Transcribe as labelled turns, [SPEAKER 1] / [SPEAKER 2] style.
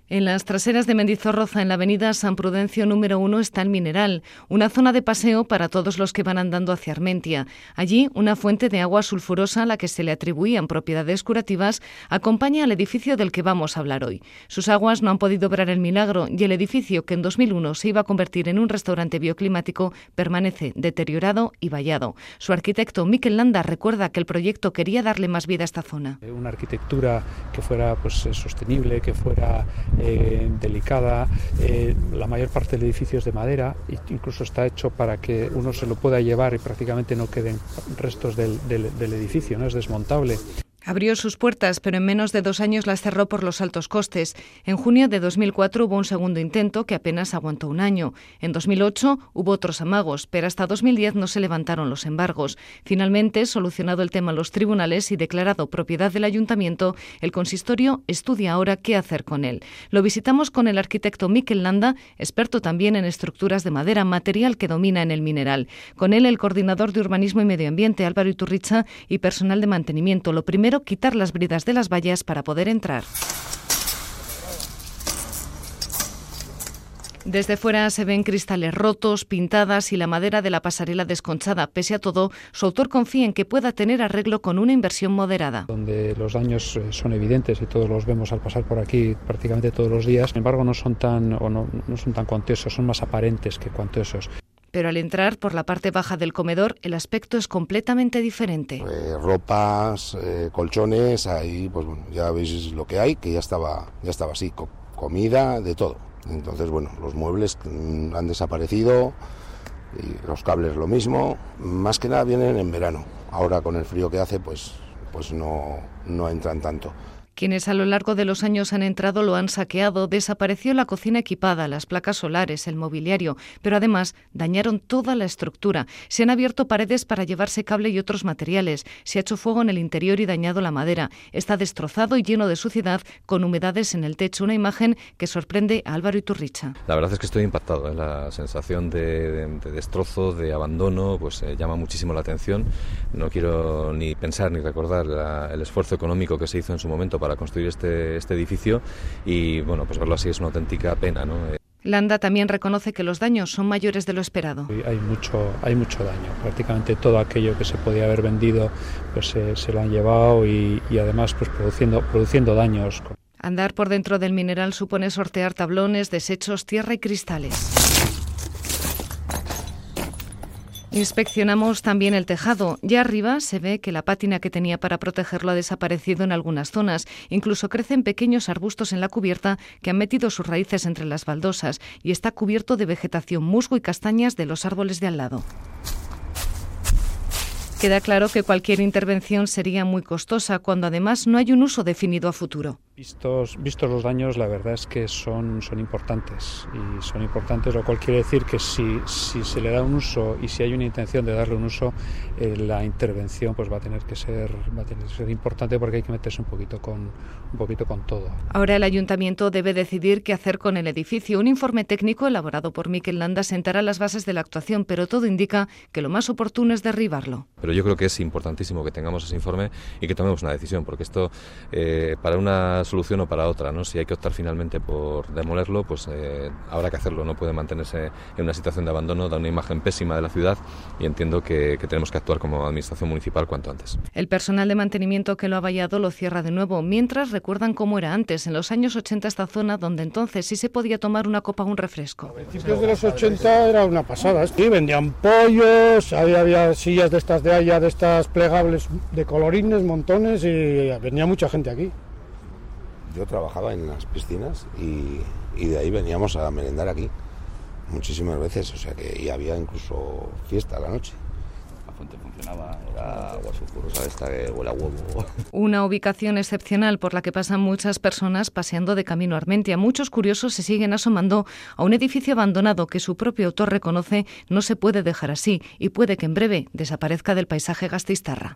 [SPEAKER 1] En las traseras de Mendizorroza, en la avenida San Prudencio número 1, está el Mineral, una zona de paseo para todos los que van andando hacia Armentia. Allí, una fuente de agua sulfurosa a la que se le atribuían propiedades curativas acompaña al edificio del que vamos a hablar hoy. Sus aguas no han podido obrar el milagro y el edificio, que en 2001 se iba a convertir en un restaurante bioclimático, permanece deteriorado y vallado. Su arquitecto, Mikel Landa, recuerda que el proyecto quería darle más vida a esta zona.
[SPEAKER 2] Una arquitectura que fuera sostenible, que fuera delicada. La mayor parte del edificio es de madera e incluso está hecho para que uno se lo pueda llevar y prácticamente no queden restos del edificio, ¿no? Es desmontable.
[SPEAKER 1] Abrió sus puertas, pero en menos de 2 años las cerró por los altos costes. En junio de 2004 hubo un segundo intento que apenas aguantó 1 año. En 2008 hubo otros amagos, pero hasta 2010 no se levantaron los embargos. Finalmente, solucionado el tema en los tribunales y declarado propiedad del ayuntamiento, el consistorio estudia ahora qué hacer con él. Lo visitamos con el arquitecto Mikel Landa, experto también en estructuras de madera, material que domina en el Mineral. Con él, el coordinador de Urbanismo y Medio Ambiente, Álvaro Iturricha, y personal de mantenimiento. Lo primero, quitar las bridas de las vallas para poder entrar. Desde fuera se ven cristales rotos, pintadas y la madera de la pasarela desconchada. Pese a todo, su autor confía en que pueda tener arreglo con una inversión moderada.
[SPEAKER 2] Donde los daños son evidentes y todos los vemos al pasar por aquí prácticamente todos los días, sin embargo no son tan cuantiosos, son más aparentes que cuantiosos.
[SPEAKER 1] Pero al entrar por la parte baja del comedor, el aspecto es completamente diferente.
[SPEAKER 3] Ropas, colchones, ahí pues bueno, ya veis lo que hay, que ya estaba así, comida, de todo. Entonces bueno, los muebles han desaparecido y los cables lo mismo. Más que nada vienen en verano. Ahora con el frío que hace pues no entran tanto.
[SPEAKER 1] Quienes a lo largo de los años han entrado lo han saqueado, desapareció la cocina equipada, las placas solares, el mobiliario, pero además dañaron toda la estructura. Se han abierto paredes para llevarse cable y otros materiales, se ha hecho fuego en el interior y dañado la madera. Está destrozado y lleno de suciedad, con humedades en el techo, una imagen que sorprende a Álvaro Iturricha.
[SPEAKER 4] La verdad es que estoy impactado, la sensación de destrozo, de abandono, pues llama muchísimo la atención. No quiero ni pensar ni recordar el esfuerzo económico que se hizo en su momento para construir este edificio y bueno, pues verlo así es una auténtica pena, ¿no?
[SPEAKER 1] Landa también reconoce que los daños son mayores de lo esperado.
[SPEAKER 2] Hay mucho daño, prácticamente todo aquello que se podía haber vendido pues se lo han llevado y además pues produciendo daños.
[SPEAKER 1] Andar por dentro del Mineral supone sortear tablones, desechos, tierra y cristales. Inspeccionamos también el tejado. Ya arriba se ve que la pátina que tenía para protegerlo ha desaparecido en algunas zonas. Incluso crecen pequeños arbustos en la cubierta que han metido sus raíces entre las baldosas y está cubierto de vegetación, musgo y castañas de los árboles de al lado. Queda claro que cualquier intervención sería muy costosa cuando además no hay un uso definido a futuro.
[SPEAKER 2] Vistos los daños, la verdad es que son importantes y son importantes, lo cual quiere decir que si se le da un uso y si hay una intención de darle un uso, la intervención pues va a tener que ser importante porque hay que meterse un poquito con todo.
[SPEAKER 1] Ahora el ayuntamiento debe decidir qué hacer con el edificio. Un informe técnico elaborado por Mikel Landa sentará las bases de la actuación, pero todo indica que lo más oportuno es derribarlo.
[SPEAKER 4] Pero yo creo que es importantísimo que tengamos ese informe y que tomemos una decisión, porque esto para una solución o para otra, ¿no? Si hay que optar finalmente por demolerlo, pues habrá que hacerlo. No puede mantenerse en una situación de abandono, da una imagen pésima de la ciudad y entiendo que tenemos que actuar como administración municipal cuanto antes.
[SPEAKER 1] El personal de mantenimiento que lo ha vallado lo cierra de nuevo, mientras recuerdan cómo era antes, en los años 80, esta zona donde entonces sí se podía tomar una copa o un refresco.
[SPEAKER 5] A principios de los 80 era una pasada, sí, vendían pollos, había sillas de estas de haya, de estas plegables de colorines, montones, y venía mucha gente aquí.
[SPEAKER 3] Yo trabajaba en las piscinas y de ahí veníamos a merendar aquí muchísimas veces, o sea que y había incluso fiesta a la noche.
[SPEAKER 6] La fuente funcionaba, era agua sulfurosa esta que huele a huevo.
[SPEAKER 1] Una ubicación excepcional por la que pasan muchas personas paseando de camino a Armentia. Muchos curiosos se siguen asomando a un edificio abandonado que su propio autor reconoce no se puede dejar así y puede que en breve desaparezca del paisaje gasteiztarra.